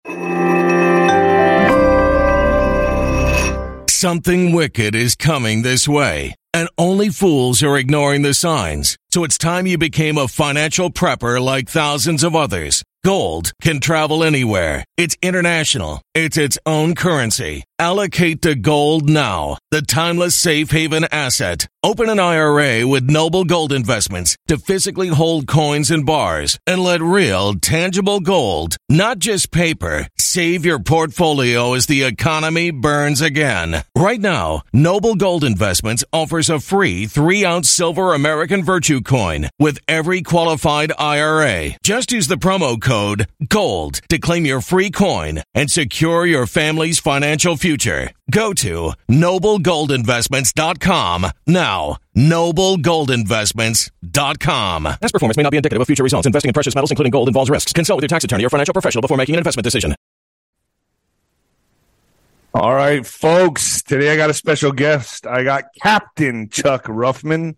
Something wicked is coming this way, and only fools are ignoring the signs. So it's time you became a financial prepper like thousands of others. Gold can travel anywhere. It's international. It's its own currency. Allocate to gold now, the timeless safe haven asset. Open an IRA with Noble Gold Investments to physically hold coins and bars and let real, tangible gold, not just paper, save your portfolio as the economy burns again. Right now, Noble Gold Investments offers a free 3-ounce silver American Virtue coin with every qualified IRA. Just use the promo code GOLD to claim your free coin and secure your family's financial future. Go to noblegoldinvestments.com now. noblegoldinvestments.com. Past performance may not be indicative of future results. Investing in precious metals, including gold, involves risks. Consult with your tax attorney or financial professional before making an investment decision. All right, folks. Today I got a special guest. I got Captain Chuck Ruffin.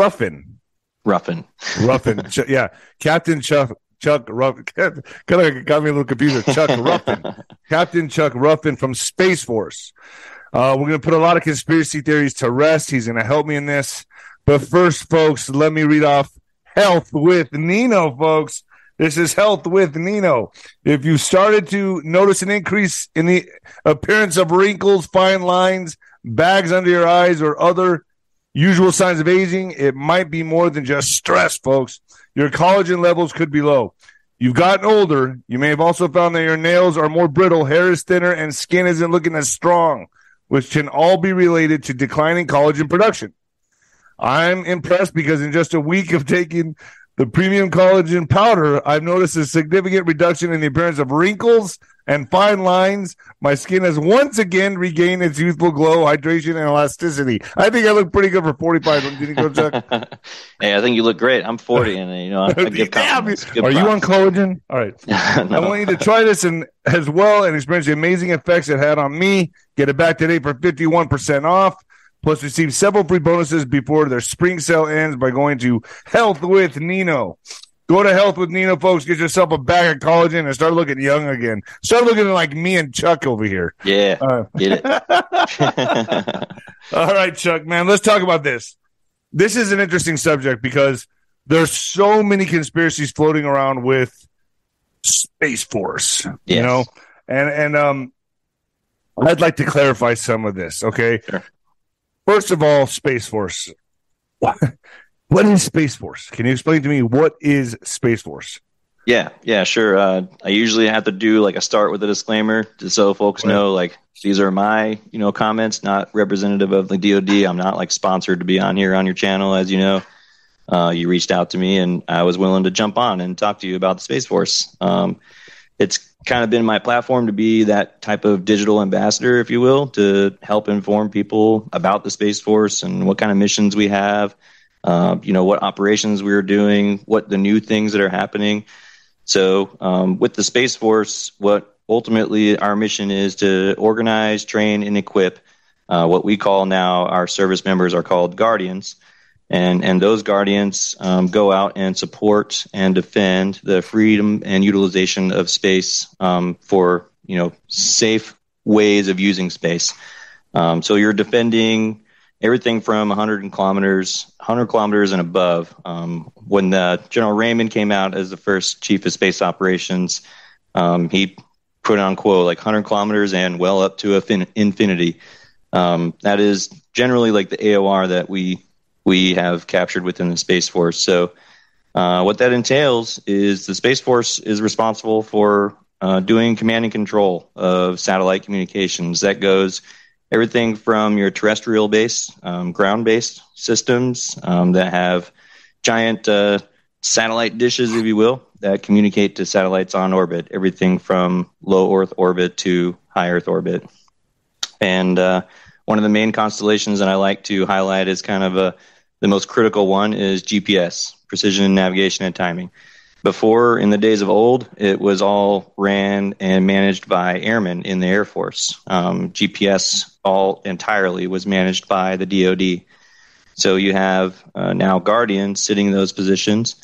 Yeah, Captain Chuck Ruffin. Kind of got me a little confused. Chuck Ruffin. Captain Chuck Ruffin from Space Force. We're going to put a lot of conspiracy theories to rest. He's going to help me in this. But first, folks, let me read off Health with Nino, folks. This is Health with Nino. If you started to notice an increase in the appearance of wrinkles, fine lines, bags under your eyes, or other usual signs of aging, it might be more than just stress, folks. Your collagen levels could be low. You've gotten older. You may have also found that your nails are more brittle, hair is thinner, and skin isn't looking as strong, which can all be related to declining collagen production. I'm impressed because in just a week of taking the premium collagen powder, I've noticed a significant reduction in the appearance of wrinkles and fine lines. My skin has once again regained its youthful glow, hydration, and elasticity. I think I look pretty good for 45. Didn't you go, Chuck? Hey, I think you look great. I'm 40, and I give compliments. Are you on collagen? All right. No. I want you to try this as well and experience the amazing effects it had on me. Get it back today for 51% off. Plus, receive several free bonuses before their spring sale ends by going to Health with Nino. Go to Health with Nino, folks. Get yourself a bag of collagen and start looking young again. Start looking like me and Chuck over here. Yeah, get it. All right, Chuck, man, let's talk about this. This is an interesting subject because there's so many conspiracies floating around with Space Force, yes. You know, and I'd like to clarify some of this. Okay. Sure. First of all, Space Force. What is Space Force? Can you explain to me what is Space Force? Yeah, sure. I usually have to do like a start with a disclaimer just so folks know like these are my, comments, not representative of the DoD. I'm not like sponsored to be on here on your channel, as you know. You reached out to me and I was willing to jump on and talk to you about the Space Force. It's kind of been my platform to be that type of digital ambassador, if you will, to help inform people about the Space Force and what kind of missions we have, what operations we are doing, what the new things that are happening. So with the Space Force, what ultimately our mission is to organize, train, and equip what we call now our service members are called Guardians. And those Guardians go out and support and defend the freedom and utilization of space for, safe ways of using space. So you're defending everything from 100 kilometers and above. When General Raymond came out as the first chief of space operations, he put on quote like 100 kilometers and well up to infinity. That is generally like the AOR that we have captured within the Space Force. So what that entails is the Space Force is responsible for doing command and control of satellite communications. That goes everything from your terrestrial-based, ground-based systems that have giant satellite dishes, if you will, that communicate to satellites on orbit, everything from low Earth orbit to high Earth orbit. And one of the main constellations that I like to highlight is kind of the most critical one is GPS, precision navigation and timing. Before, in the days of old, it was all ran and managed by airmen in the Air Force. GPS all entirely was managed by the DoD. So you have now Guardians sitting in those positions,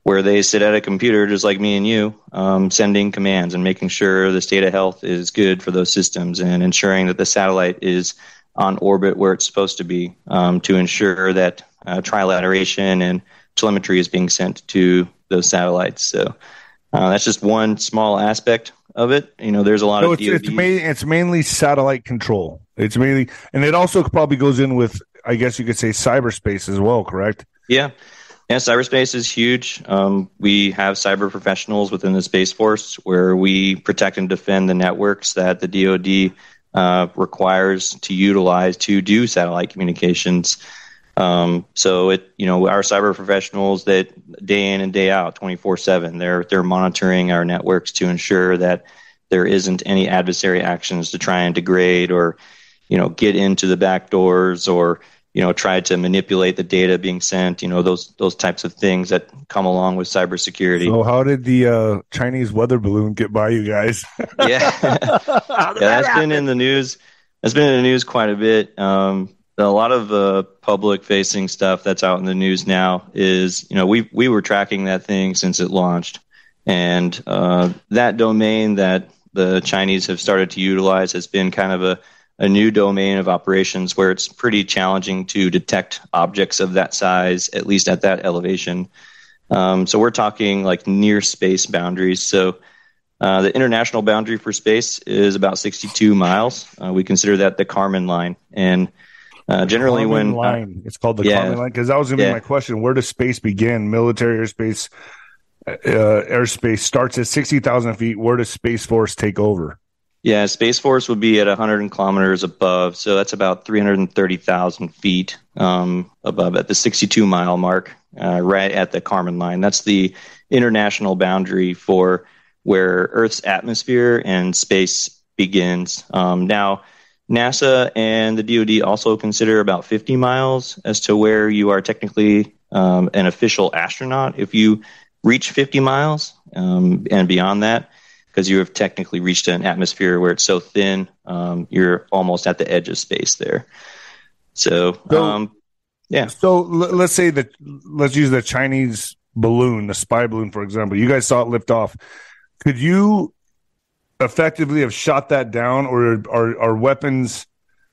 where they sit at a computer just like me and you, sending commands and making sure the state of health is good for those systems and ensuring that the satellite is on orbit where it's supposed to be, to ensure that trilateration and telemetry is being sent to those satellites. So that's just one small aspect of it. There's a lot of DoD. It's mainly satellite control. It's mainly, and it also probably goes in with, I guess you could say, cyberspace as well, correct? Yeah, cyberspace is huge. We have cyber professionals within the Space Force where we protect and defend the networks that the DoD requires to utilize to do satellite communications. So our cyber professionals that day in and day out, 24/7, they're monitoring our networks to ensure that there isn't any adversary actions to try and degrade or, get into the back doors or, try to manipulate the data being sent, those types of things that come along with cybersecurity. So how did the Chinese weather balloon get by you guys? That's been in the news. That's been in the news quite a bit. A lot of the public-facing stuff that's out in the news now is, we were tracking that thing since it launched. And that domain that the Chinese have started to utilize has been kind of a new domain of operations where it's pretty challenging to detect objects of that size, at least at that elevation. So we're talking like near space boundaries. So the international boundary for space is about 62 miles. We consider that the Kármán line. And generally it's called the Kármán line, because that was going to be my question. Where does space begin? Military airspace, airspace starts at 60,000 feet. Where does Space Force take over? Yeah, Space Force would be at 100 kilometers above, so that's about 330,000 feet above at the 62-mile mark, right at the Kármán line. That's the international boundary for where Earth's atmosphere and space begins. Now, NASA and the DoD also consider about 50 miles as to where you are technically an official astronaut if you reach 50 miles and beyond that, because you have technically reached an atmosphere where it's so thin, you're almost at the edge of space there. So let's say that, let's use the Chinese balloon, the spy balloon, for example. You guys saw it lift off. Could you effectively have shot that down, or are weapons,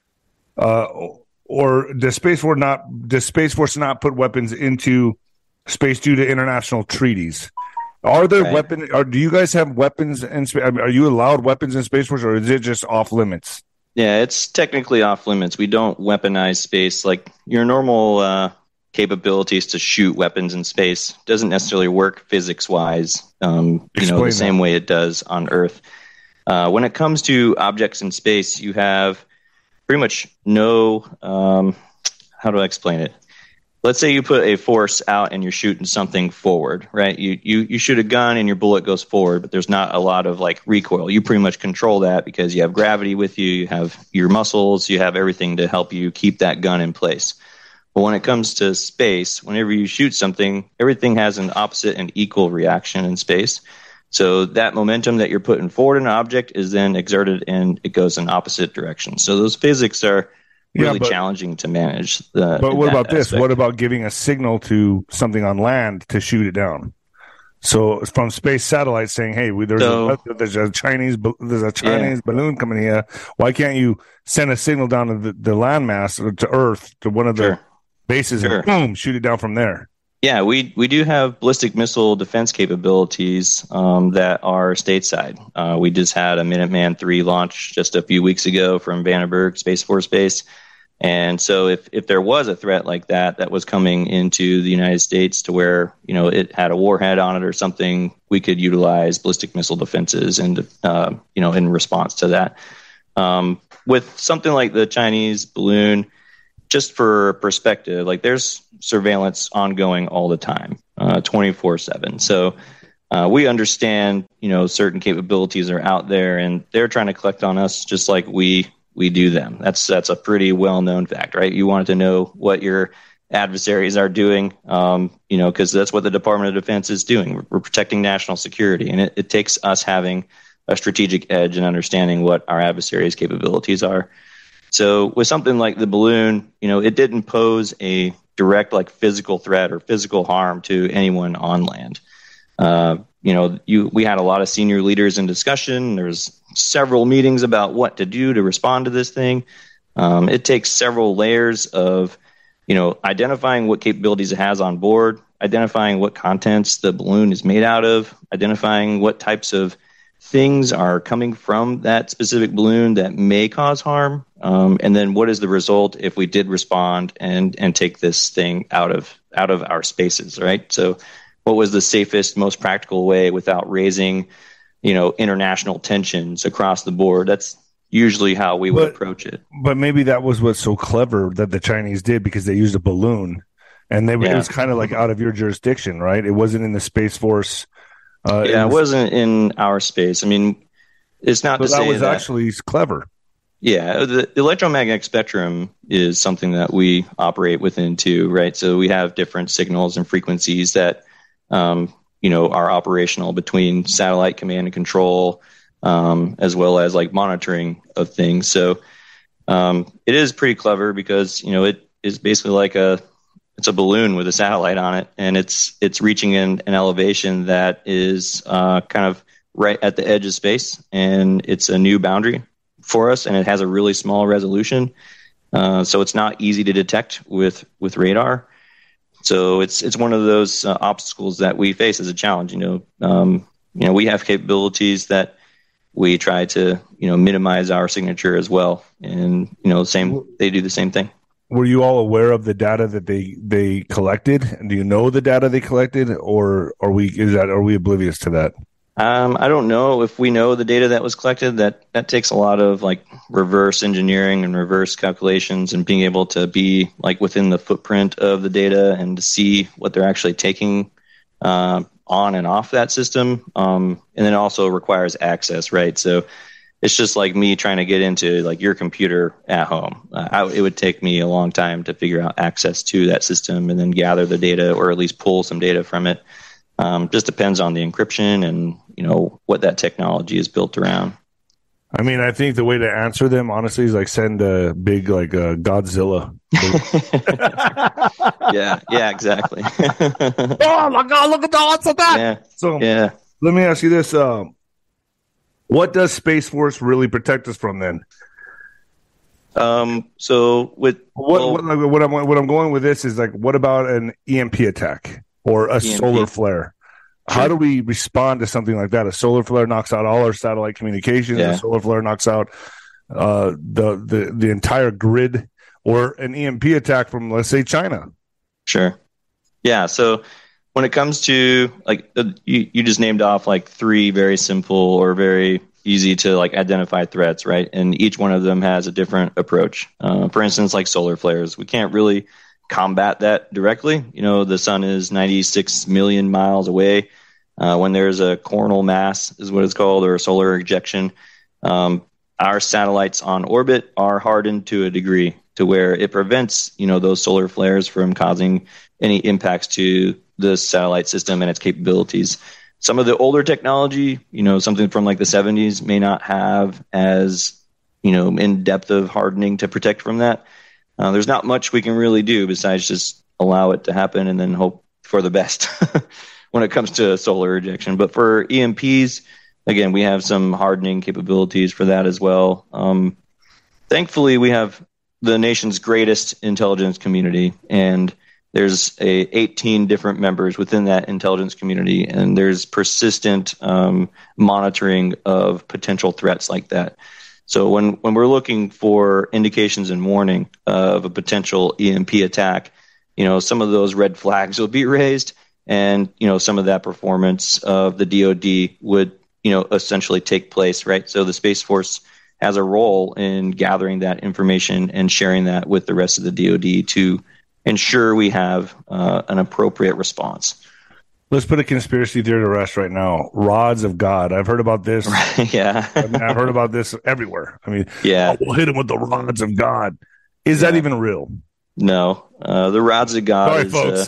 or does Space Force not put weapons into space due to international treaties? Are there weapons? Do you guys have weapons in space? Are you allowed weapons in Space Force, or is it just off limits? Yeah, it's technically off limits. We don't weaponize space. Like your normal capabilities to shoot weapons in space doesn't necessarily work physics-wise, the same way it does on Earth. When it comes to objects in space, you have pretty much no, how do I explain it? Let's say you put a force out and you're shooting something forward, right? You shoot a gun and your bullet goes forward, but there's not a lot of like recoil. You pretty much control that because you have gravity with you, you have your muscles, you have everything to help you keep that gun in place. But when it comes to space, whenever you shoot something, everything has an opposite and equal reaction in space. So that momentum that you're putting forward in an object is then exerted and it goes in opposite directions. So those physics are really challenging to manage. But what about this? What about giving a signal to something on land to shoot it down? So from space satellites saying, "Hey, there's a Chinese balloon coming here. Why can't you send a signal down to the landmass or to Earth to one of the bases and boom, shoot it down from there?" Yeah, we do have ballistic missile defense capabilities that are stateside. We just had a Minuteman III launch just a few weeks ago from Vandenberg Space Force Base. And so if there was a threat like that was coming into the United States to where, it had a warhead on it or something, we could utilize ballistic missile defenses and, in response to that. With something like the Chinese balloon, just for perspective, like there's surveillance ongoing all the time, 24/7. So we understand, certain capabilities are out there and they're trying to collect on us just like we do them. That's a pretty well-known fact, right? You wanted to know what your adversaries are doing, because that's what the Department of Defense is doing. We're protecting national security, and it takes us having a strategic edge and understanding what our adversaries' capabilities are. So with something like the balloon, it didn't pose a direct like physical threat or physical harm to anyone on land. We had a lot of senior leaders in discussion. There's several meetings about what to do to respond to this thing. It takes several layers of, identifying what capabilities it has on board, identifying what contents the balloon is made out of, identifying what types of things are coming from that specific balloon that may cause harm, and then what is the result if we did respond and take this thing out of our spaces, right? So what was the safest, most practical way without raising, international tensions across the board? That's usually how we would approach it. But maybe that was what's so clever that the Chinese did, because they used a balloon, and it was kind of like out of your jurisdiction, right? It wasn't in the Space Force. It wasn't in our space. I mean, it's not to say that was actually clever. Yeah, the electromagnetic spectrum is something that we operate within too, right? So we have different signals and frequencies that are operational between satellite command and control, as well as like monitoring of things. So it is pretty clever because it is basically like it's a balloon with a satellite on it, and it's reaching an elevation that is kind of right at the edge of space, and it's a new boundary for us, and it has a really small resolution, so it's not easy to detect with radar. So it's one of those obstacles that we face as a challenge. We have capabilities that we try to minimize our signature as well, and they do the same thing. Were you all aware of the data that they collected? And do you know the data they collected, or are we oblivious to that? I don't know if we know the data that was collected. That takes a lot of like reverse engineering and reverse calculations, and being able to be like within the footprint of the data and to see what they're actually taking on and off that system. And then also requires access, right? So it's just like me trying to get into like your computer at home. It would take me a long time to figure out access to that system and then gather the data, or at least pull some data from it. Just depends on the encryption and what that technology is built around. I mean, I think the way to answer them, honestly, is like send a big Godzilla. yeah, exactly. Oh my God! Look at the odds of that. Yeah. So let me ask you this: what does Space Force really protect us from then? So with what I'm going with this is like, what about an EMP attack or a solar flare? Sure. How do we respond to something like that? A solar flare knocks out all our satellite communications. A solar flare knocks out the entire grid, or an EMP attack from, let's say, China. Sure. Yeah. So when it comes to like you just named off like three very simple or very easy to like identify threats, right? And each one of them has a different approach. For instance, like solar flares, we can't really combat that directly. The sun is 96 million miles away. When there's a coronal mass is what it's called, or a solar ejection, our satellites on orbit are hardened to a degree to where it prevents, those solar flares from causing any impacts to the satellite system and its capabilities. Some of the older technology, something from like the 70s may not have as, in depth of hardening to protect from that. There's not much we can really do besides just allow it to happen and then hope for the best when it comes to solar ejection. But for EMPs, again, we have some hardening capabilities for that as well. Thankfully, we have the nation's greatest intelligence community, and there's 18 different members within that intelligence community, and there's persistent monitoring of potential threats like that. So when we're looking for indications and warning of a potential EMP attack, some of those red flags will be raised, and some of that performance of the DoD would essentially take place, right? So the Space Force has a role in gathering that information and sharing that with the rest of the DoD to ensure we have an appropriate response. Let's put a conspiracy theory to rest right now. Rods of God. I've heard about this. Yeah. I've heard about this everywhere. I mean, yeah. We'll hit him with the rods of God. Is that even real? No. The rods of God. Sorry, folks.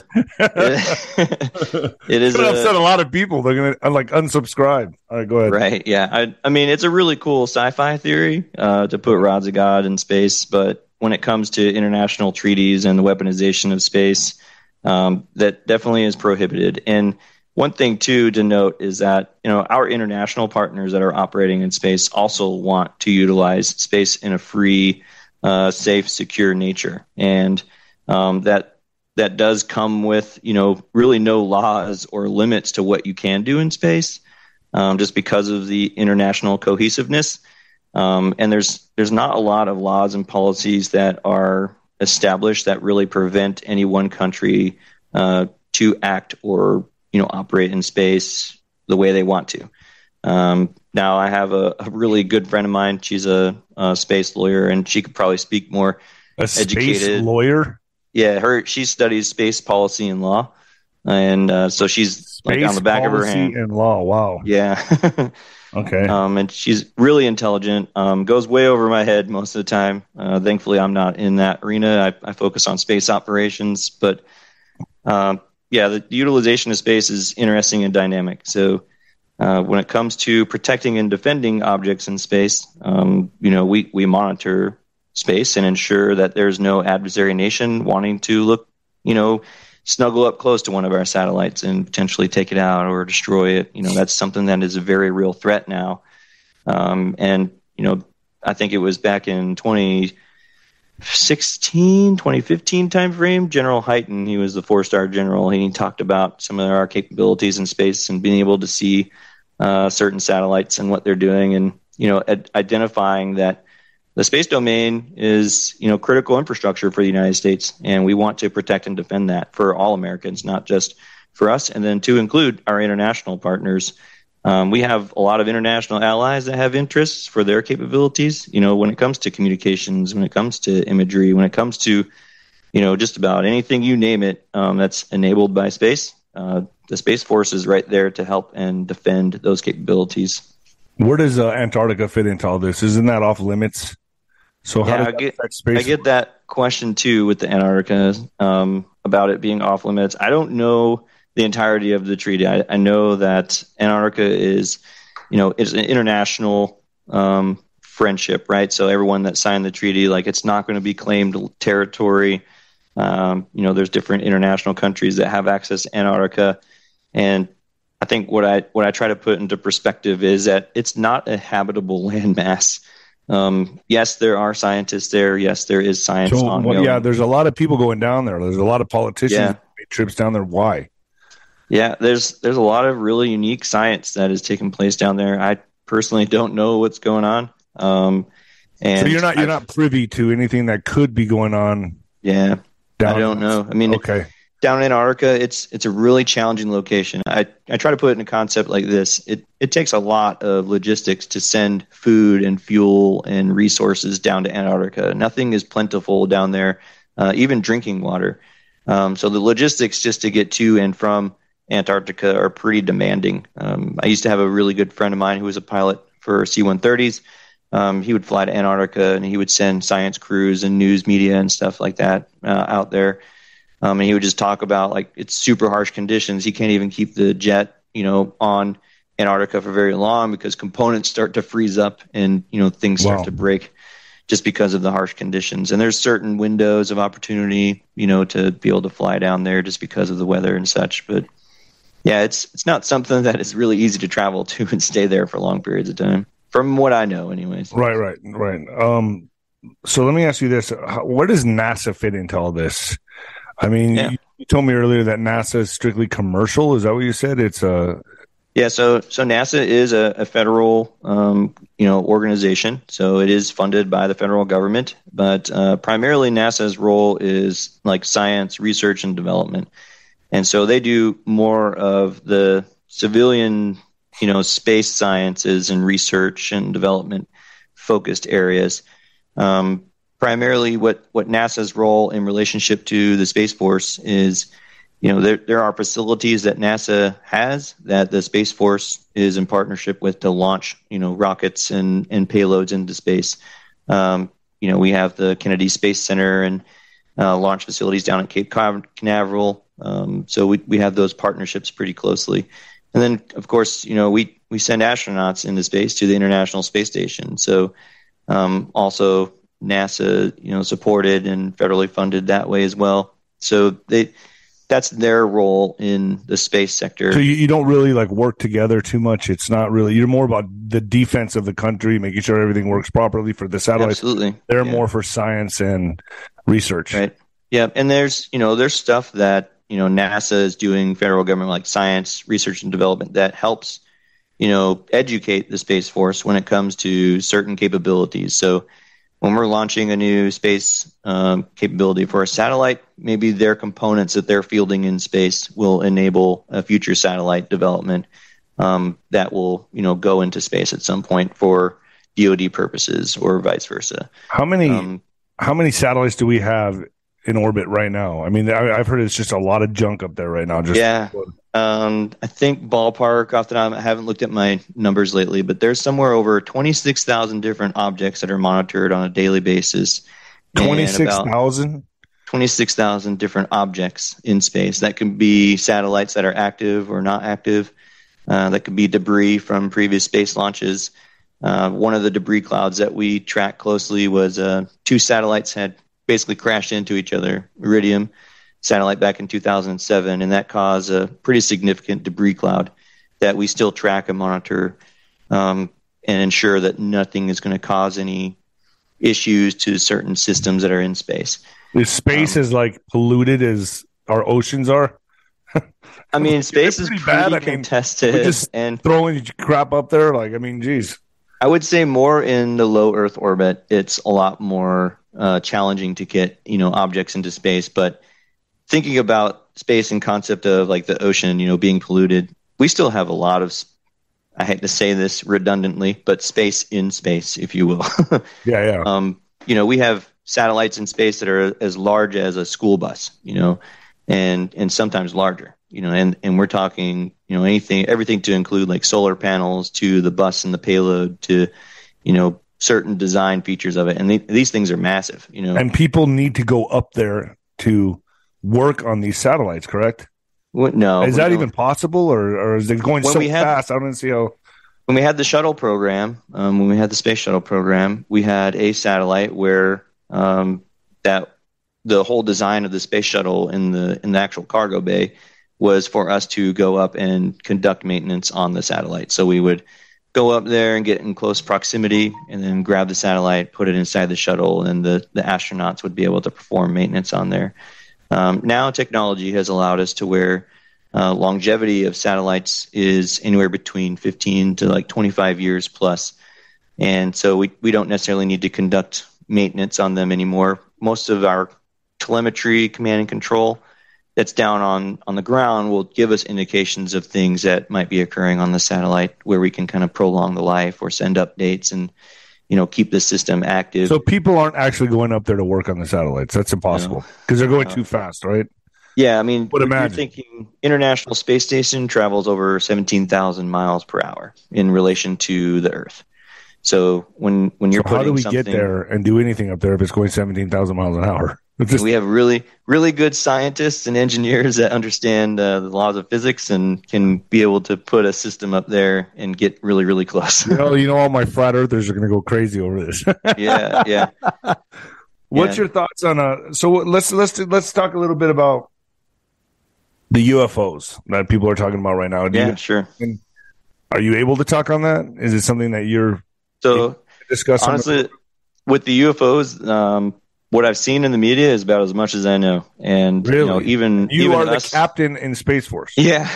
It is upset a lot of people. They're going to unsubscribe. All right, go ahead. Right. Yeah. I mean, it's a really cool sci-fi theory to put rods of God in space, but when it comes to international treaties and the weaponization of space, that definitely is prohibited. And one thing too to note is that our international partners that are operating in space also want to utilize space in a free, safe, secure nature, and that does come with really no laws or limits to what you can do in space, just because of the international cohesiveness. And there's not a lot of laws and policies that are established that really prevent any one country to act or operate in space the way they want to. Now, I have a really good friend of mine. She's a space lawyer, and she could probably speak more. Educated. Space lawyer? Yeah, she studies space policy and law, and so she's Space like on the back of her hand. And law. Wow. Yeah. Okay. And she's really intelligent. Goes way over my head most of the time. Thankfully, I'm not in that arena. I focus on space operations, but the utilization of space is interesting and dynamic. So when it comes to protecting and defending objects in space, we monitor space and ensure that there's no adversary nation wanting to snuggle up close to one of our satellites and potentially take it out or destroy it. That's something that is a very real threat now. And I think it was back in 2015 timeframe, General Hyten, he was the 4-star general. He talked about some of our capabilities in space and being able to see certain satellites and what they're doing, and identifying that the space domain is critical infrastructure for the United States, and we want to protect and defend that for all Americans, not just for us. And then to include our international partners, we have a lot of international allies that have interests for their capabilities. When it comes to communications, when it comes to imagery, when it comes to just about anything you name it, that's enabled by space. The Space Force is right there to help and defend those capabilities. Where does Antarctica fit into all this? Isn't that off limits? So how does that affect space? I get that question too with the Antarctica, about it being off limits. I don't know the entirety of the treaty. I know that Antarctica is, it's an international friendship, right? So everyone that signed the treaty, it's not going to be claimed territory. There's different international countries that have access to Antarctica, and I think what I try to put into perspective is that it's not a habitable landmass. Yes, there are scientists there. Yes, there is science ongoing. Yeah, there's a lot of people going down there. There's a lot of politicians that make trips down there. Why? Yeah, there's a lot of really unique science that is taking place down there. I personally don't know what's going on. And so you're not privy to anything that could be going on. Yeah, I don't know. I mean, okay. Down in Antarctica, it's a really challenging location. I try to put it in a concept like this. It takes a lot of logistics to send food and fuel and resources down to Antarctica. Nothing is plentiful down there, even drinking water. So the logistics just to get to and from Antarctica are pretty demanding. I used to have a really good friend of mine who was a pilot for C-130s. He would fly to Antarctica and he would send science crews and news media and stuff like that out there. And he would just talk about it's super harsh conditions. He can't even keep the jet, on Antarctica for very long because components start to freeze up and, things start to break just because of the harsh conditions. And there's certain windows of opportunity, to be able to fly down there just because of the weather and such. But yeah, it's not something that is really easy to travel to and stay there for long periods of time, from what I know anyways. Right. So let me ask you this. Where does NASA fit into all this? I mean, you told me earlier that NASA is strictly commercial. Is that what you said? It's Yeah, so NASA is a federal, organization. So it is funded by the federal government, but primarily NASA's role is science, research, and development. And so they do more of the civilian, space sciences and research and development focused areas. Primarily what NASA's role in relationship to the Space Force is, there are facilities that NASA has that the Space Force is in partnership with to launch, rockets and payloads into space. We have the Kennedy Space Center and launch facilities down at Cape Canaveral. So we have those partnerships pretty closely. And then, of course, we send astronauts into space to the International Space Station. So also, NASA, supported and federally funded that way as well. So that's their role in the space sector. So you don't really like work together too much. It's not really, you're more about the defense of the country, making sure everything works properly for the satellites. Absolutely. They're more for science and research. Right. Yeah. And there's stuff that, NASA is doing, federal government, like science, research and development, that helps, educate the Space Force when it comes to certain capabilities. So when we're launching a new space capability for a satellite, maybe their components that they're fielding in space will enable a future satellite development that will, go into space at some point for DoD purposes or vice versa. How many satellites do we have in orbit right now? I mean, I've heard it's just a lot of junk up there right now. I think ballpark off the top, I haven't looked at my numbers lately, but there's somewhere over 26,000 different objects that are monitored on a daily basis. 26,000? 26,000 different objects in space. That could be satellites that are active or not active. That could be debris from previous space launches. One of the debris clouds that we tracked closely was 2 satellites had basically crashed into each other. Iridium satellite back in 2007, and that caused a pretty significant debris cloud that we still track and monitor and ensure that nothing is going to cause any issues to certain systems that are in space. Is space as like polluted as our oceans are? I mean, space is pretty contested. Just and throwing crap up there, geez. I would say more in the low Earth orbit, it's a lot more challenging to get objects into space. But thinking about space and concept of like the ocean, being polluted, we still have a lot of, I hate to say this redundantly, but space in space, if you will. Yeah. We have satellites in space that are as large as a school bus, and sometimes larger, and we're talking, everything to include like solar panels to the bus and the payload to, certain design features of it. And these things are massive, And people need to go up there to work on these satellites, correct? No. Is that even possible, or is it going so fast? I don't see how. When we had the shuttle program, when we had the space shuttle program, we had a satellite where that the whole design of the space shuttle in the actual cargo bay was for us to go up and conduct maintenance on the satellite. So we would go up there and get in close proximity and then grab the satellite, put it inside the shuttle, and the astronauts would be able to perform maintenance on there. Now technology has allowed us to where longevity of satellites is anywhere between 15 to like 25 years plus. And so we don't necessarily need to conduct maintenance on them anymore. Most of our telemetry, command and control that's down on the ground will give us indications of things that might be occurring on the satellite where we can kind of prolong the life or send updates and, keep the system active. So people aren't actually going up there to work on the satellites. That's impossible because they're going too fast, right? Yeah, I mean, you're thinking International Space Station travels over 17,000 miles per hour in relation to the Earth. So when you're putting how do we get there and do anything up there if it's going 17,000 miles an hour? We have really, really good scientists and engineers that understand the laws of physics and can be able to put a system up there and get really, really close. All my flat earthers are going to go crazy over this. Yeah. What's your thoughts on so let's talk a little bit about the UFOs that people are talking about right now. Sure. Are you able to talk on that? Is it something that you're discussing? Honestly, with the UFOs, what I've seen in the media is about as much as I know. And really? Even are us, the captain in Space Force. Yeah.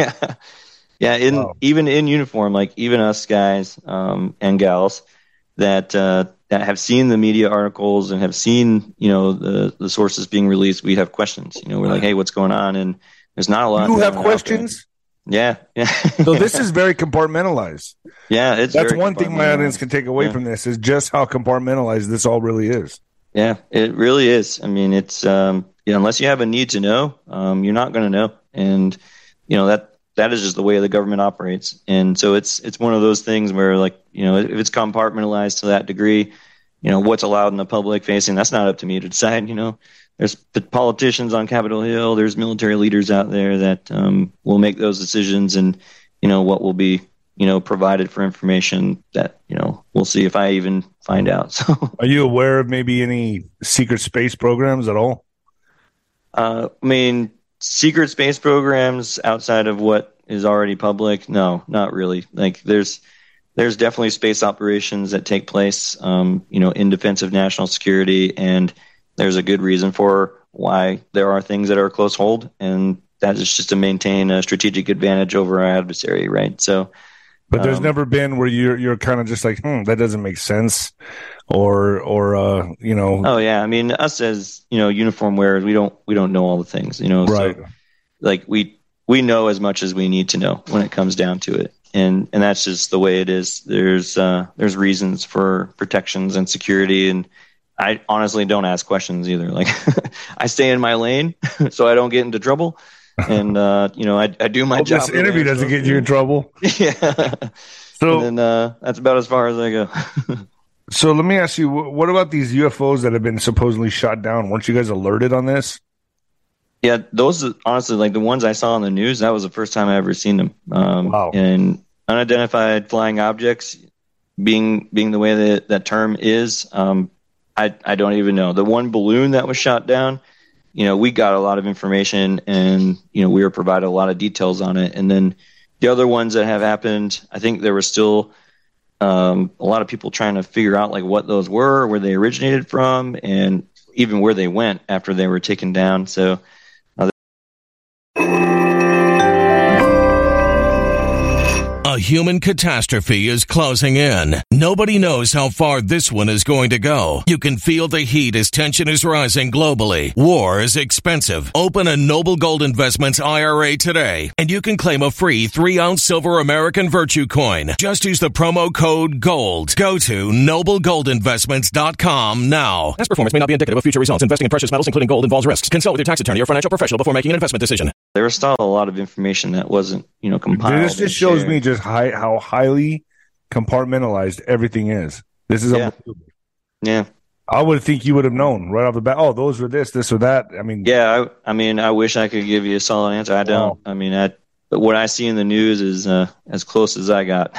Even in uniform, like even us guys and gals that have seen the media articles and have seen the sources being released, we have questions. We're like, hey, what's going on? And there's not a lot. You have questions? Yeah. So this is very compartmentalized. Yeah, that's one thing my audience can take away from this is just how compartmentalized this all really is. Yeah, it really is. I mean, it's unless you have a need to know, you're not going to know, and that is just the way the government operates. And so it's one of those things where, like, if it's compartmentalized to that degree, what's allowed in the public facing, that's not up to me to decide. There's politicians on Capitol Hill, there's military leaders out there that will make those decisions, and what will be provided for information that we'll see if I even find out. So, are you aware of maybe any secret space programs at all? I mean, secret space programs outside of what is already public? No, not really. Like there's definitely space operations that take place, in defense of national security, and there's a good reason for why there are things that are close hold, and that is just to maintain a strategic advantage over our adversary, right? So, but there's never been where you're kind of just like, that doesn't make sense, or. Oh yeah, I mean, us as uniform wearers, we don't know all the things, right? So, like we know as much as we need to know when it comes down to it, and that's just the way it is. There's reasons for protections and security, and I honestly don't ask questions either. Like I stay in my lane so I don't get into trouble. And, I do my job. This interview doesn't get you in trouble. Yeah. So and then, that's about as far as I go. So let me ask you, what about these UFOs that have been supposedly shot down? Weren't you guys alerted on this? Yeah, those honestly, like the ones I saw on the news, that was the first time I ever seen them. Wow. And unidentified flying objects being the way that term is, I don't even know. The one balloon that was shot down, we got a lot of information and, we were provided a lot of details on it. And then the other ones that have happened, I think there was still a lot of people trying to figure out like what those were, where they originated from, and even where they went after they were taken down. So a human catastrophe is closing in. Nobody knows how far this one is going to go. You can feel the heat as tension is rising globally. War is expensive. Open a Noble Gold Investments IRA today, and you can claim a free 3-ounce silver American Virtue coin. Just use the promo code GOLD. Go to noblegoldinvestments.com now. Past performance may not be indicative of future results. Investing in precious metals, including gold, involves risks. Consult with your tax attorney or financial professional before making an investment decision. There was still a lot of information that wasn't, compiled. This just shows me just how highly compartmentalized everything is. This is unbelievable. Yeah. I would think you would have known right off the bat. Oh, those were this or that. I mean, yeah. I wish I could give you a solid answer. I don't. Wow. But what I see in the news is as close as I got.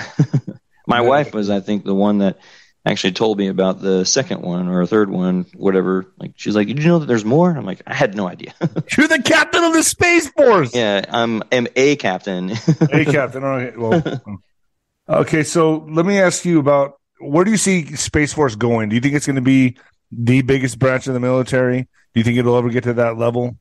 My wife was, I think, the one that actually told me about the second one or a third one, whatever. Like she's like, "Did you know that there's more?" I'm like, "I had no idea." You're the captain of the Space Force. Yeah, I'm a captain. A captain. All right. Well, okay. So let me ask you about where do you see Space Force going? Do you think it's going to be the biggest branch of the military? Do you think it'll ever get to that level?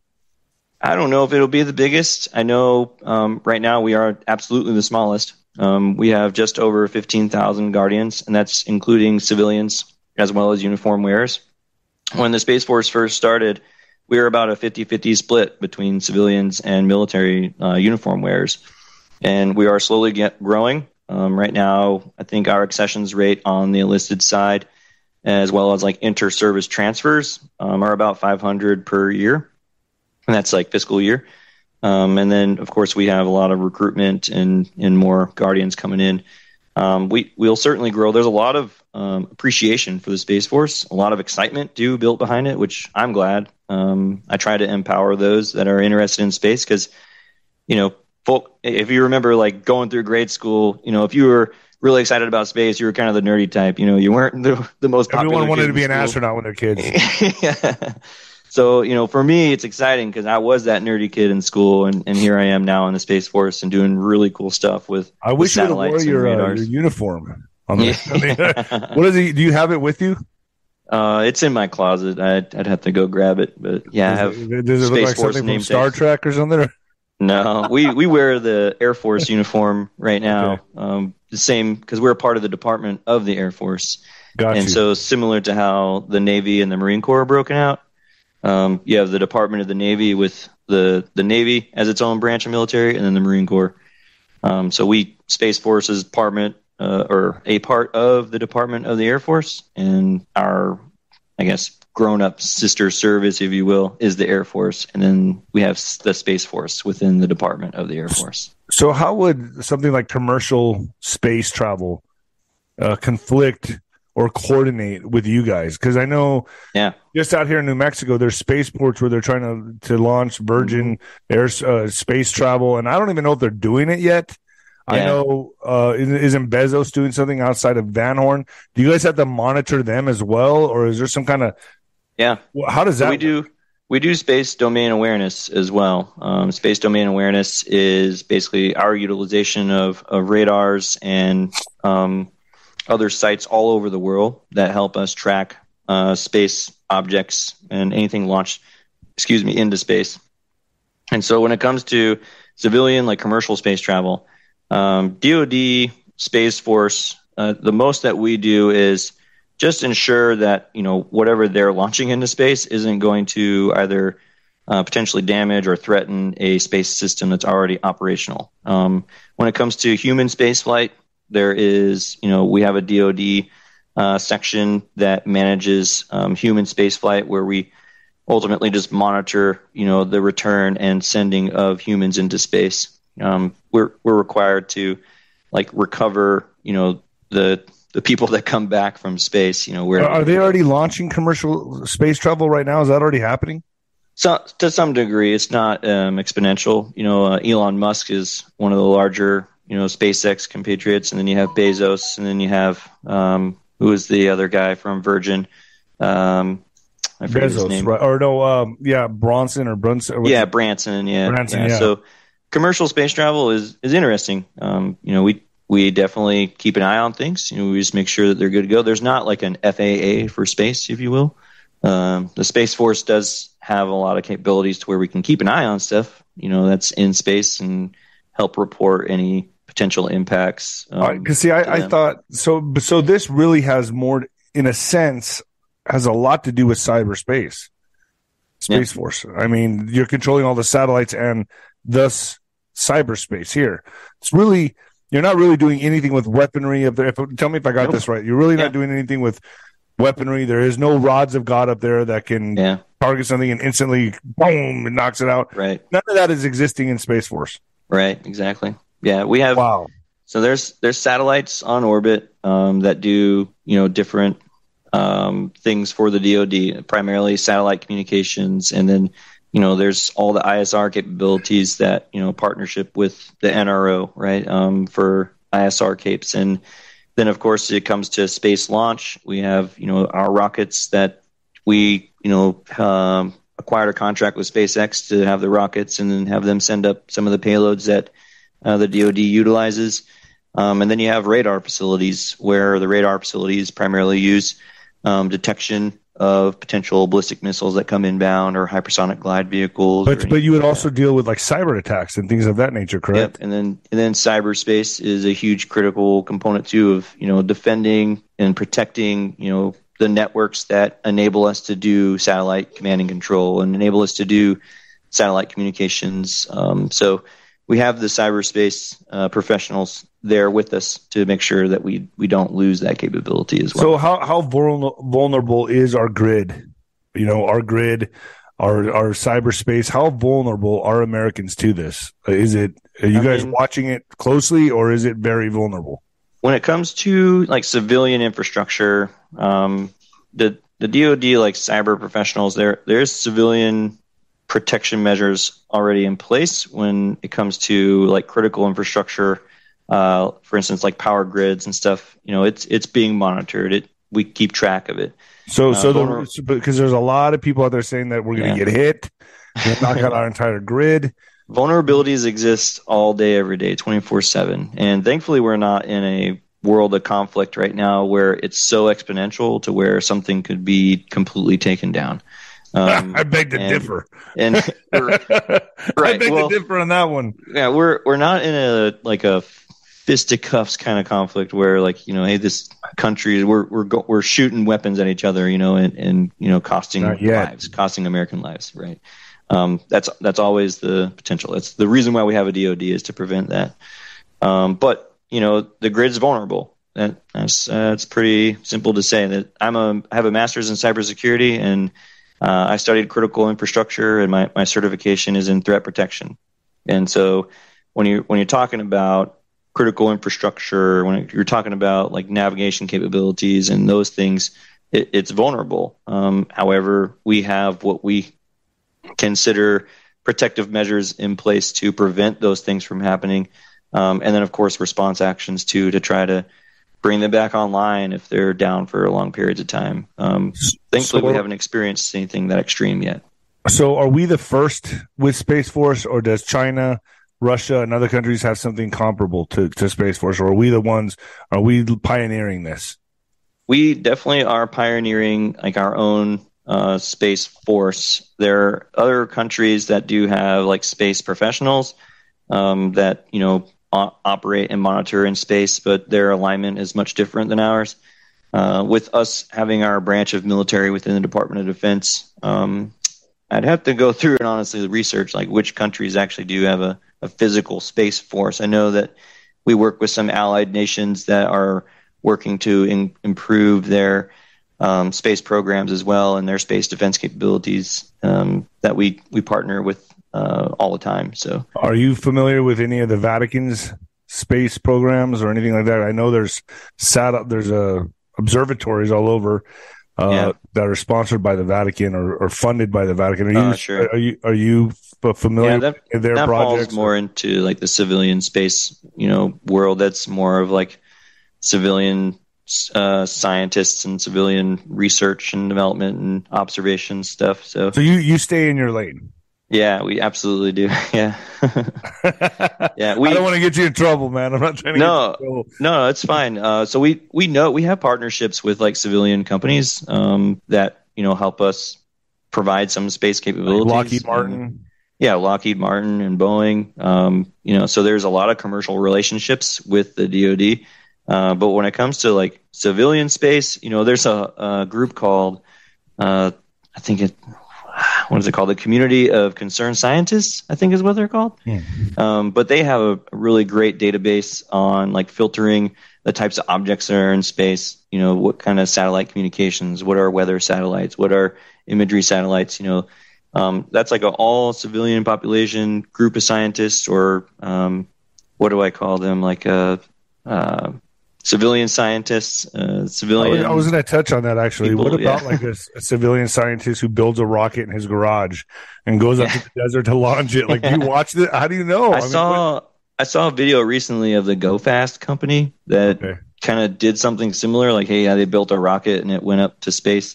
I don't know if it'll be the biggest. I know right now we are absolutely the smallest. We have just over 15,000 Guardians, and that's including civilians as well as uniform wearers. When the Space Force first started, we were about a 50-50 split between civilians and military uniform wearers. And we are slowly growing. Right now, I think our accessions rate on the enlisted side, as well as like inter-service transfers, are about 500 per year. And that's like fiscal year. And then, of course, we have a lot of recruitment and more Guardians coming in. We'll certainly grow. There's a lot of appreciation for the Space Force, a lot of excitement built behind it, which I'm glad. I try to empower those that are interested in space because, folk, if you remember, like going through grade school, if you were really excited about space, you were kind of the nerdy type. You weren't the most popular. Everyone wanted to be an astronaut when they're kids. Yeah. So, for me, it's exciting because I was that nerdy kid in school, and here I am now in the Space Force and doing really cool stuff with I wish you would have wore your uniform. On the, what is it? Do you have it with you? It's in my closet. I'd have to go grab it, but yeah, I have. Does it Space look like Force something from Star Trek or something? No, we wear the Air Force uniform right now. Okay. The same because we're a part of the Department of the Air Force, so similar to how the Navy and the Marine Corps are broken out. You have the Department of the Navy with the Navy as its own branch of military, and then the Marine Corps. So Space Force is department or a part of the Department of the Air Force, and our, I guess, grown-up sister service, if you will, is the Air Force, and then we have the Space Force within the Department of the Air Force. So how would something like commercial space travel conflict or coordinate with you guys? Because I know just out here in New Mexico, there's spaceports where they're trying to launch Virgin Air space travel, and I don't even know if they're doing it yet. I know, isn't Bezos doing something outside of Van Horn? Do you guys have to monitor them as well, or is there some kind of? Yeah. How does that? We do space domain awareness as well. Space domain awareness is basically our utilization of radars and other sites all over the world that help us track space objects and anything launched, into space. And so when it comes to civilian, like commercial space travel, DoD, Space Force, the most that we do is just ensure that, whatever they're launching into space isn't going to either potentially damage or threaten a space system that's already operational. When it comes to human space flight, there is, we have a DoD section that manages human space flight, where we ultimately just monitor, the return and sending of humans into space. We're required to recover, the people that come back from space. Are they already launching commercial space travel right now? Is that already happening? So to some degree, it's not exponential. Elon Musk is one of the larger, SpaceX compatriots, and then you have Bezos, and then you have who is the other guy from Virgin? I forget his name. Right? Or no, Branson or Brunson. Branson. Yeah. So commercial space travel is interesting. We definitely keep an eye on things. We just make sure that they're good to go. There's not like an FAA for space, if you will. The Space Force does have a lot of capabilities to where we can keep an eye on stuff, that's in space and help report any potential impacts. Because I thought so this really has more, in a sense, has a lot to do with cyberspace. Space Force. I mean, you're controlling all the satellites and thus cyberspace here. It's really, you're not really doing anything with weaponry. Tell me if I got this right. You're really not doing anything with weaponry. There is no rods of God up there that can target something and instantly, boom, it knocks it out. Right. None of that is existing in Space Force. Right. Exactly. Yeah, we have. Wow. So there's satellites on orbit that do different things for the DoD, primarily satellite communications, and then there's all the ISR capabilities that partnership with the NRO, right, for ISR capes, and then of course it comes to space launch. We have our rockets that we acquired a contract with SpaceX to have the rockets and then have them send up some of the payloads that the DoD utilizes. And then you have radar facilities, where the radar facilities primarily use detection of potential ballistic missiles that come inbound or hypersonic glide vehicles. But you would also deal with like cyber attacks and things of that nature, correct? Yep. And then cyberspace is a huge critical component too of defending and protecting the networks that enable us to do satellite command and control and enable us to do satellite communications. So we have the cyberspace professionals there with us to make sure that we don't lose that capability as well. So how vulnerable is our grid? Our grid, our cyberspace. How vulnerable are Americans to this? Are you guys watching it closely, or is it very vulnerable? When it comes to like civilian infrastructure, the DoD, like cyber professionals, there's civilian protection measures already in place when it comes to like critical infrastructure. For instance, like power grids and stuff, it's being monitored. We keep track of it. Because there's a lot of people out there saying that we're going to get hit, knock out our entire grid. Vulnerabilities exist all day, every day, 24/7. And thankfully, we're not in a world of conflict right now where it's so exponential to where something could be completely taken down. I beg to differ. And right, I beg to differ on that one. Yeah, we're not in a fisticuffs kind of conflict where hey, this country we're shooting weapons at each other, and costing lives, costing American lives, right? That's always the potential. That's the reason why we have a DoD, is to prevent that. But the grid's vulnerable. That's pretty simple to say. That I have a master's in cybersecurity, and I studied critical infrastructure, and my certification is in threat protection. And so when you're talking about critical infrastructure, when you're talking about like navigation capabilities and those things, it's vulnerable. However, we have what we consider protective measures in place to prevent those things from happening. And then, of course, response actions too, to try to bring them back online if they're down for long periods of time. Thankfully, we haven't experienced anything that extreme yet. So are we the first with Space Force, or does China, Russia, and other countries have something comparable to Space Force? Or are we the ones, are we pioneering this? We definitely are pioneering like our own Space Force. There are other countries that do have like space professionals that, operate and monitor in space, but their alignment is much different than ours. With us having our branch of military within the Department of Defense, I'd have to go through and honestly research like which countries actually do have a physical space force. I know that we work with some allied nations that are working to improve their space programs as well, and their space defense capabilities that we partner with all the time. So, are you familiar with any of the Vatican's space programs or anything like that? I know there's observatories all over that are sponsored by the Vatican or funded by the Vatican. Are you familiar with their projects? Falls more into like the civilian space, world. That's more of like civilian scientists and civilian research and development and observation stuff. So you stay in your lane. Yeah, we absolutely do. Yeah. Yeah. I don't want to get you in trouble, man. I'm not trying to get you in trouble. No, it's fine. So we know we have partnerships with like civilian companies that, help us provide some space capabilities. Like Lockheed Martin. Lockheed Martin and Boeing. So there's a lot of commercial relationships with the DoD. But when it comes to like civilian space, there's a group called, what is it called? The Community of Concerned Scientists, I think is what they're called. Yeah. But they have a really great database on like filtering the types of objects that are in space. What kind of satellite communications? What are weather satellites? What are imagery satellites? That's like an all civilian population group of scientists, or what do I call them? Like civilian scientists, civilian. I was going to touch on that actually. People, what about like a civilian scientist who builds a rocket in his garage and goes up to the desert to launch it? Like, do you watch it? How do you know? I saw a video recently of the GoFast company that kind of did something similar. Like, hey, they built a rocket and it went up to space.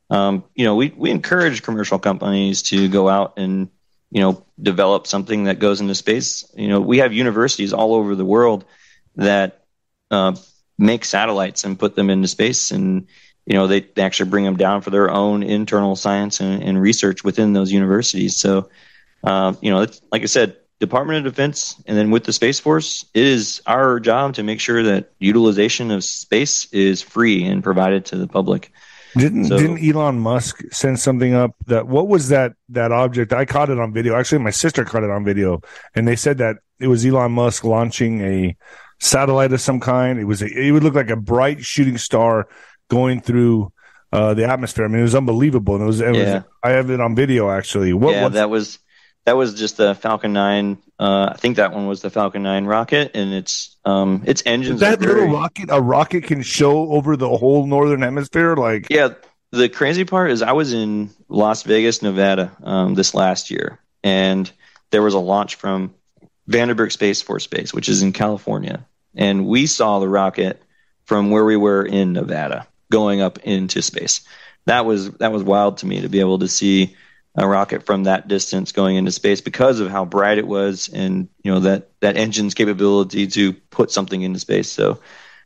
We encourage commercial companies to go out and develop something that goes into space. We have universities all over the world that make satellites and put them into space, and they actually bring them down for their own internal science and research within those universities. So it's, like I said, Department of Defense, and then with the Space Force, it is our job to make sure that utilization of space is free and provided to the public. Didn't Elon Musk send something up what was that object? I caught it on video. Actually, my sister caught it on video, and they said that it was Elon Musk launching a satellite of some kind. It would look like a bright shooting star going through the atmosphere. I mean, it was unbelievable. And it was I have it on video actually. That was just the Falcon 9. I think that one was the Falcon 9 rocket, and its engines. A rocket can show over the whole northern hemisphere. Like, yeah. The crazy part is I was in Las Vegas, Nevada, this last year, and there was a launch from Vandenberg Space Force Base, which is in California. And we saw the rocket from where we were in Nevada going up into space. That was wild to me to be able to see a rocket from that distance going into space because of how bright it was, and that engine's capability to put something into space. So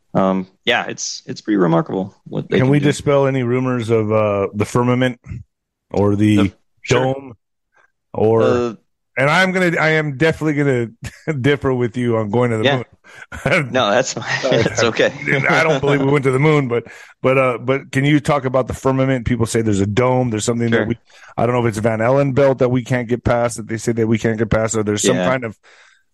it's pretty remarkable what they can we do. Dispel any rumors of the firmament or the dome or and I am definitely gonna differ with you on going to the moon. No, that's fine. It's okay. I don't believe we went to the moon, but can you talk about the firmament? People say there's a dome. There's something that I don't know if it's Van Allen belt that we can't get past. That they say that we can't get past, or there's some kind of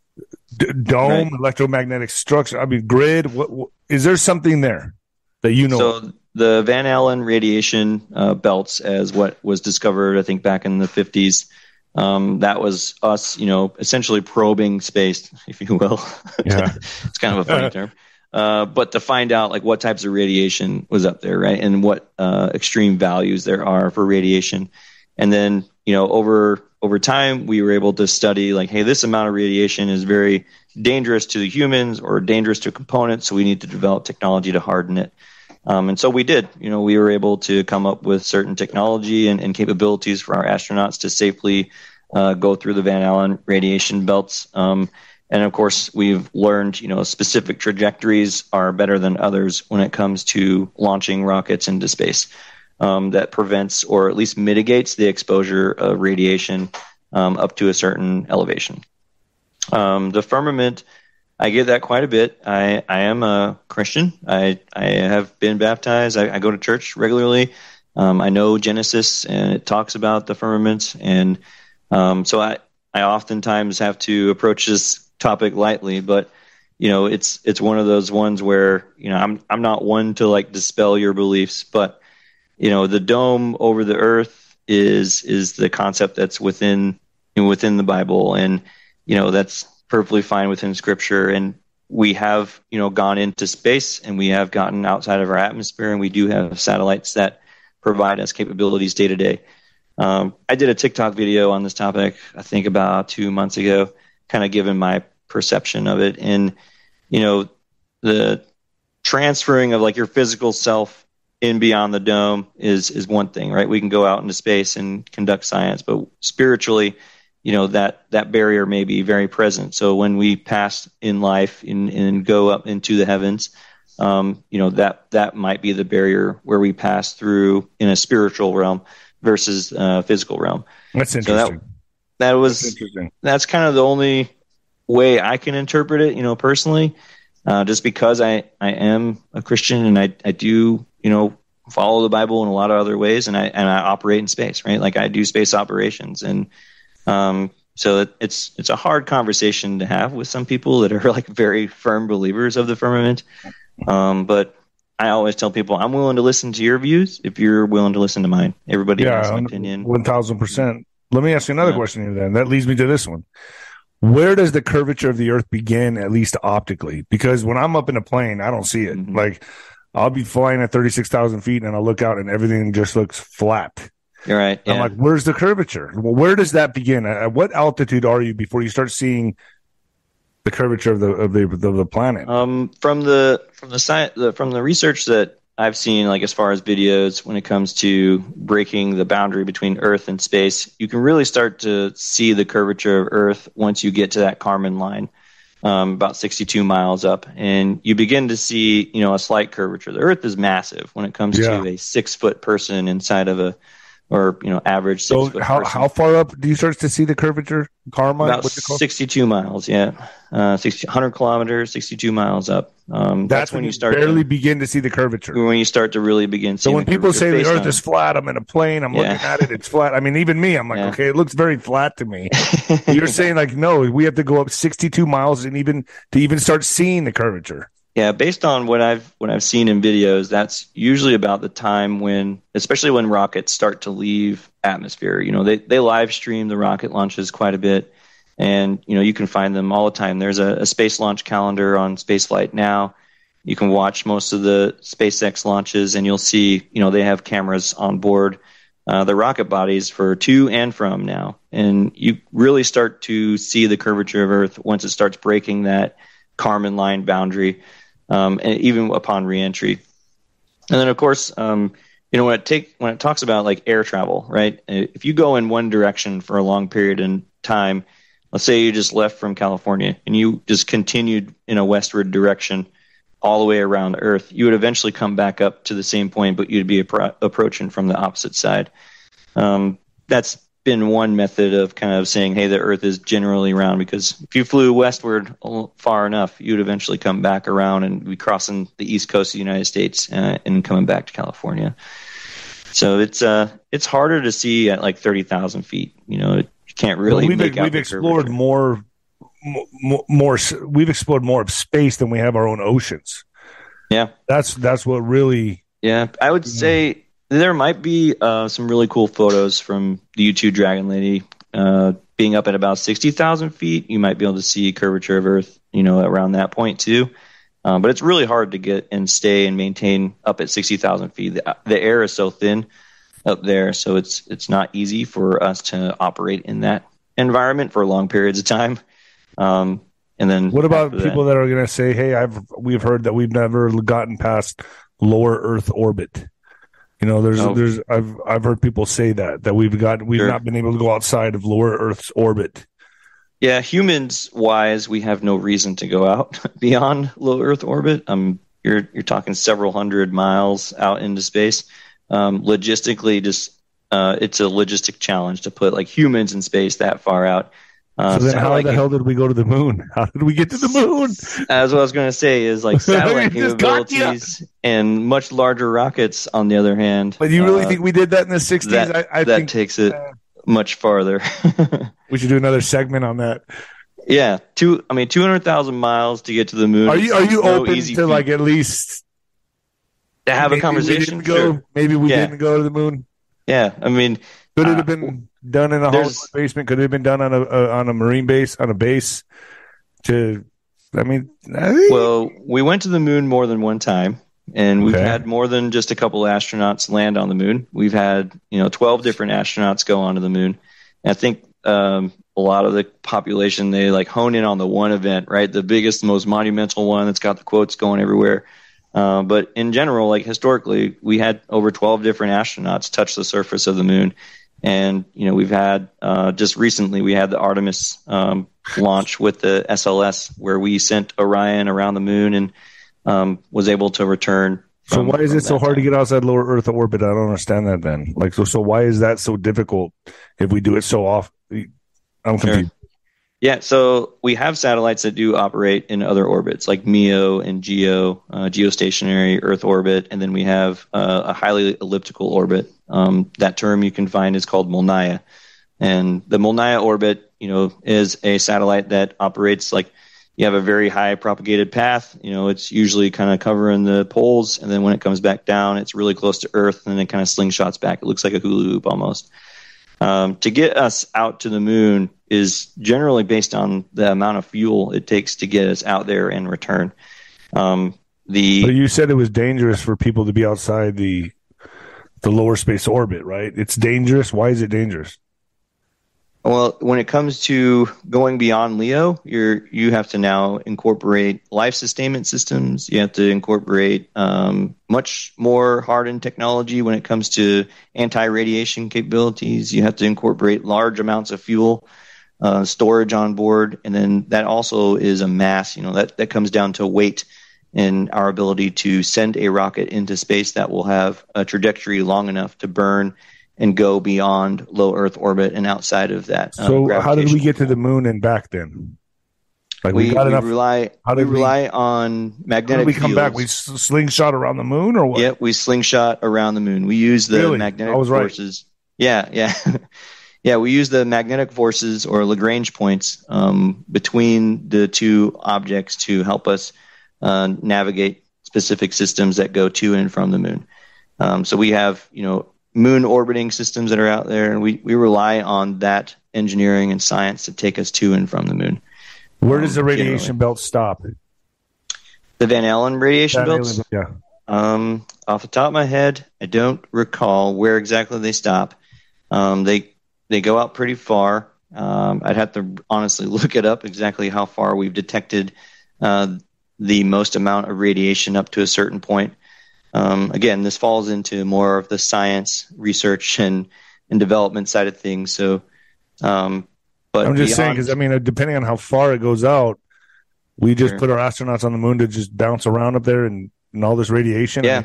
dome, electromagnetic structure. I mean, grid. What is there something there that you know? So the Van Allen radiation belts, as what was discovered, I think back in the 50s. That was us, essentially probing space, if you will. Yeah. It's kind of a funny term. But to find out like what types of radiation was up there, right? And what extreme values there are for radiation. And then, over time, we were able to study like, hey, this amount of radiation is very dangerous to the humans or dangerous to components, so we need to develop technology to harden it. And so we did. We were able to come up with certain technology and capabilities for our astronauts to safely go through the Van Allen radiation belts. And of course, we've learned, specific trajectories are better than others when it comes to launching rockets into space. That prevents or at least mitigates the exposure of radiation up to a certain elevation. The firmament, I get that quite a bit. I am a Christian. I have been baptized. I go to church regularly. I know Genesis, and it talks about the firmament. And so I oftentimes have to approach this topic lightly, but it's one of those ones where I'm not one to like dispel your beliefs, but the dome over the earth is the concept that's within the Bible, and that's perfectly fine within Scripture. And we have gone into space, and we have gotten outside of our atmosphere, and we do have satellites that provide us capabilities day to day. I did a TikTok video on this topic, I think about 2 months ago, kind of given my perception of it. And, the transferring of like your physical self in beyond the dome is one thing, right? We can go out into space and conduct science, but spiritually, that barrier may be very present. So when we pass in life and go up into the heavens, that might be the barrier where we pass through in a spiritual realm versus physical realm. That's interesting. So that's kind of the only way I can interpret it, personally, just because I am a Christian and I do, follow the Bible in a lot of other ways, and I operate in space, right? Like I do space operations, and so it's a hard conversation to have with some people that are like very firm believers of the firmament. But I always tell people I'm willing to listen to your views if you're willing to listen to mine. Everybody has an opinion. 1,000%. Let me ask you another question here then. That leads me to this one. Where does the curvature of the Earth begin, at least optically? Because when I'm up in a plane, I don't see it. Mm-hmm. Like I'll be flying at 36,000 feet and I'll look out and everything just looks flat. You're right. Yeah. I'm like, where's the curvature? Well, where does that begin? At what altitude are you before you start seeing the curvature of the planet? From the research that I've seen, like as far as videos, when it comes to breaking the boundary between Earth and space, you can really start to see the curvature of Earth once you get to that Kármán line, about 62 miles up, and you begin to see, a slight curvature. The Earth is massive when it comes to a 6-foot person inside of average 6 foot person. How far up do you start to see the curvature, Kármán? About 62 miles, 100 kilometers, 62 miles up. That's when you start barely begin to see the curvature. When you start to really begin seeing. So when people say the Earth is flat, I'm in a plane, I'm looking at it, it's flat. I mean, even me, I'm like, okay, it looks very flat to me. You're saying like, no, we have to go up 62 miles and even start seeing the curvature. Yeah, based on what I've seen in videos, that's usually about the time when, especially when rockets start to leave atmosphere. They live stream the rocket launches quite a bit, and you can find them all the time. There's a space launch calendar on Spaceflight Now. You can watch most of the SpaceX launches, and you'll see they have cameras on board the rocket bodies for to and from now, and you really start to see the curvature of Earth once it starts breaking that Kármán line boundary. And even upon reentry, and then of course, when it talks about like air travel, right? If you go in one direction for a long period in time, let's say you just left from California and you just continued in a westward direction all the way around Earth, you would eventually come back up to the same point, but you'd be approaching from the opposite side. That's been one method of kind of saying, hey, the Earth is generally round, because if you flew westward far enough, you'd eventually come back around and be crossing the east coast of the United States and coming back to California. So it's harder to see at like 30,000 feet. You can't really. We've explored more. We've explored more of space than we have our own oceans. Yeah, that's what really. Yeah, I would say. There might be some really cool photos from the U2 Dragon Lady being up at about 60,000 feet. You might be able to see curvature of Earth, around that point too. But it's really hard to get and stay and maintain up at 60,000 feet. The air is so thin up there, so it's not easy for us to operate in that environment for long periods of time. And then what about people that are going to say, "Hey, we've heard that we've never gotten past lower Earth orbit." You know, I've heard people say that we've not been able to go outside of lower Earth's orbit. Yeah, humans wise, we have no reason to go out beyond low Earth orbit. You're talking several hundred miles out into space. Logistically, it's a logistic challenge to put like humans in space that far out. So then how the hell did we go to the moon? How did we get to the moon? As what I was going to say is like satellite capabilities and much larger rockets on the other hand. But you really think we did that in the 60s? I think takes it much farther. We should do another segment on that. Yeah. 200,000 miles to get to the moon. Are you open to like at least to have a conversation? Maybe we didn't go to the moon. Yeah. I mean, could it have been done in a Hollywood basement? Could it have been done on a marine base, on a base? Well, we went to the moon more than one time, and we've had more than just a couple of astronauts land on the moon. We've had 12 different astronauts go onto the moon. And I think a lot of the population, they like hone in on the one event, right? The biggest, most monumental one that's got the quotes going everywhere. But in general, like historically, we had over 12 different astronauts touch the surface of the moon. And, we've had, just recently, we had the Artemis launch with the SLS where we sent Orion around the moon and was able to return. So why is it so hard to get outside lower Earth orbit? I don't understand that then. Like, so why is that so difficult if we do it so often? I'm confused. Sure. Yeah, so we have satellites that do operate in other orbits, like MEO and GEO, geostationary Earth orbit, and then we have a highly elliptical orbit. That term you can find is called MOLNIA. And the MOLNIA orbit, is a satellite that operates like you have a very high propagated path. It's usually kind of covering the poles, and then when it comes back down, it's really close to Earth, and then it kind of slingshots back. It looks like a hula hoop almost. To get us out to the moon is generally based on the amount of fuel it takes to get us out there and return. But you said it was dangerous for people to be outside the lower space orbit, right? It's dangerous. Why is it dangerous? Well, when it comes to going beyond LEO, you have to now incorporate life sustainment systems. You have to incorporate much more hardened technology when it comes to anti-radiation capabilities. You have to incorporate large amounts of fuel storage on board, and then that also is a mass. That comes down to weight and our ability to send a rocket into space that will have a trajectory long enough to burn and go beyond low Earth orbit and outside of that. So how did we get to the moon and back then? Like we rely on magnetic fields. How did we come back? We slingshot around the moon or what? Yeah, we slingshot around the moon. We use the magnetic forces. Right. Yeah. Yeah, we use the magnetic forces or Lagrange points between the two objects to help us navigate specific systems that go to and from the moon. So we have, moon orbiting systems that are out there, and we rely on that engineering and science to take us to and from the moon. Where does the radiation belt stop? The Van Allen radiation belts? Yeah. Off the top of my head, I don't recall where exactly they stop. They go out pretty far. I'd have to honestly look it up exactly how far we've detected the most amount of radiation up to a certain point. Again, this falls into more of the science, research, and development side of things. So, but I'm just saying, because depending on how far it goes out, we just put our astronauts on the moon to just bounce around up there and all this radiation. Yeah,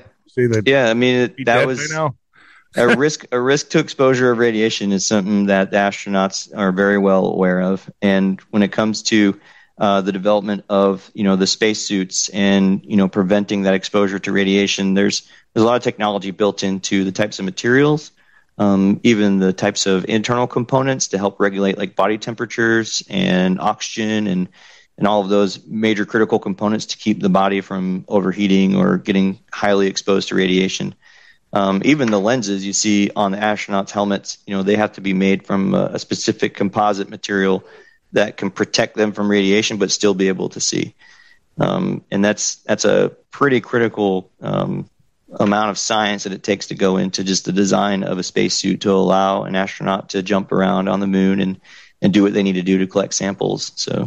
that was a risk to exposure of radiation is something that the astronauts are very well aware of. And when it comes to the development of the spacesuits and preventing that exposure to radiation, there's a lot of technology built into the types of materials, even the types of internal components to help regulate like body temperatures and oxygen and all of those major critical components to keep the body from overheating or getting highly exposed to radiation. Even the lenses you see on the astronauts' helmets, they have to be made from a specific composite material that can protect them from radiation but still be able to see. And that's a pretty critical amount of science that it takes to go into just the design of a spacesuit to allow an astronaut to jump around on the moon and do what they need to do to collect samples. So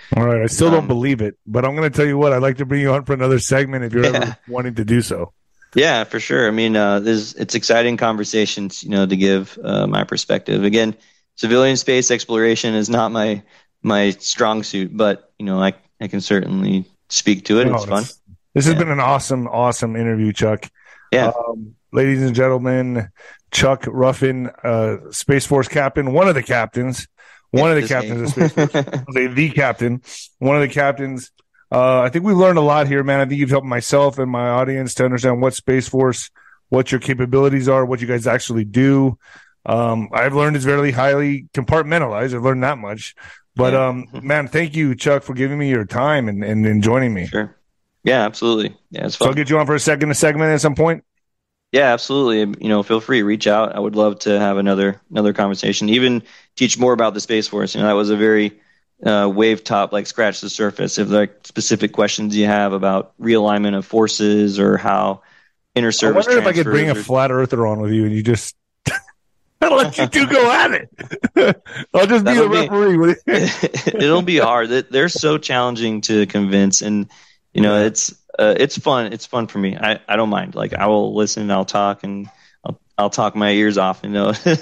All right. I still don't believe it, but I'm going to tell you what. I'd like to bring you on for another segment if you're ever wanting to do so. Yeah, for sure. I mean, it's exciting conversations, to give my perspective. Again, civilian space exploration is not my strong suit, but I can certainly speak to it. It's fun. This has been an awesome interview, Chuck. Yeah. Ladies and gentlemen, Chuck Ruffin, Space Force captain, one of the captains of Space Force. I'll say the captain, one of the captains. I think we learned a lot here, man. I think you've helped myself and my audience to understand what Space Force, what your capabilities are, what you guys actually do. I've learned it's very highly compartmentalized. I've learned that much. But, man, thank you, Chuck, for giving me your time and joining me. Sure. Yeah, absolutely. Yeah, it's fun. So I'll get you on for a segment at some point. Yeah, absolutely. Feel free, reach out. I would love to have another conversation, even teach more about the Space Force. That was a very wave top, like scratch the surface. If like specific questions you have about realignment of forces or how inter-service I wonder if I could bring a flat earther on with you and you just I'll let you two go at it. I'll just be a referee. It'll be hard. They're so challenging to convince, and it's fun. It's fun for me. I don't mind. Like I will listen and I'll talk and I'll talk my ears off. Would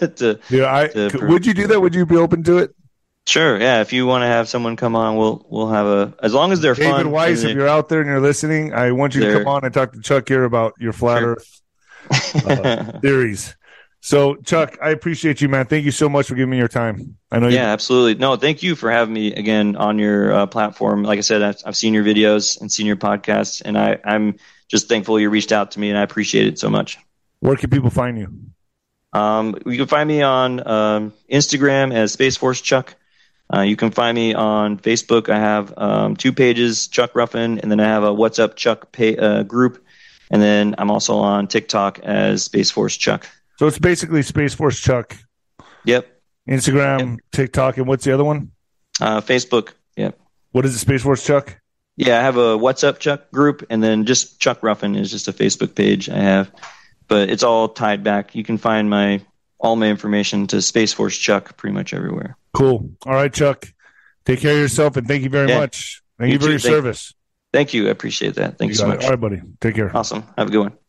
you do that? Would you be open to it? Sure. Yeah. If you want to have someone come on, we'll have as long as they're David fun. David Weiss, if you're out there and you're listening, I want you to come on and talk to Chuck here about your flat Earth theories. So, Chuck, I appreciate you, man. Thank you so much for giving me your time. I know. Yeah, absolutely. No, thank you for having me again on your platform. Like I said, I've seen your videos and seen your podcasts, and I'm just thankful you reached out to me, and I appreciate it so much. Where can people find you? You can find me on Instagram as Space Force Chuck. You can find me on Facebook. I have 2 pages, Chuck Ruffin, and then I have a What's Up Chuck group, and then I'm also on TikTok as Space Force Chuck. So it's basically Space Force Chuck. Yep. Instagram, yep. TikTok, and what's the other one? Facebook. Yep. What is it, Space Force Chuck? Yeah, I have a What's Up Chuck group, and then just Chuck Ruffin is just a Facebook page I have. But it's all tied back. You can find all my information to Space Force Chuck pretty much everywhere. Cool. All right, Chuck. Take care of yourself, and thank you very much. Thank you for your service. Thank you. I appreciate that. Thank you so much. All right, buddy. Take care. Awesome. Have a good one.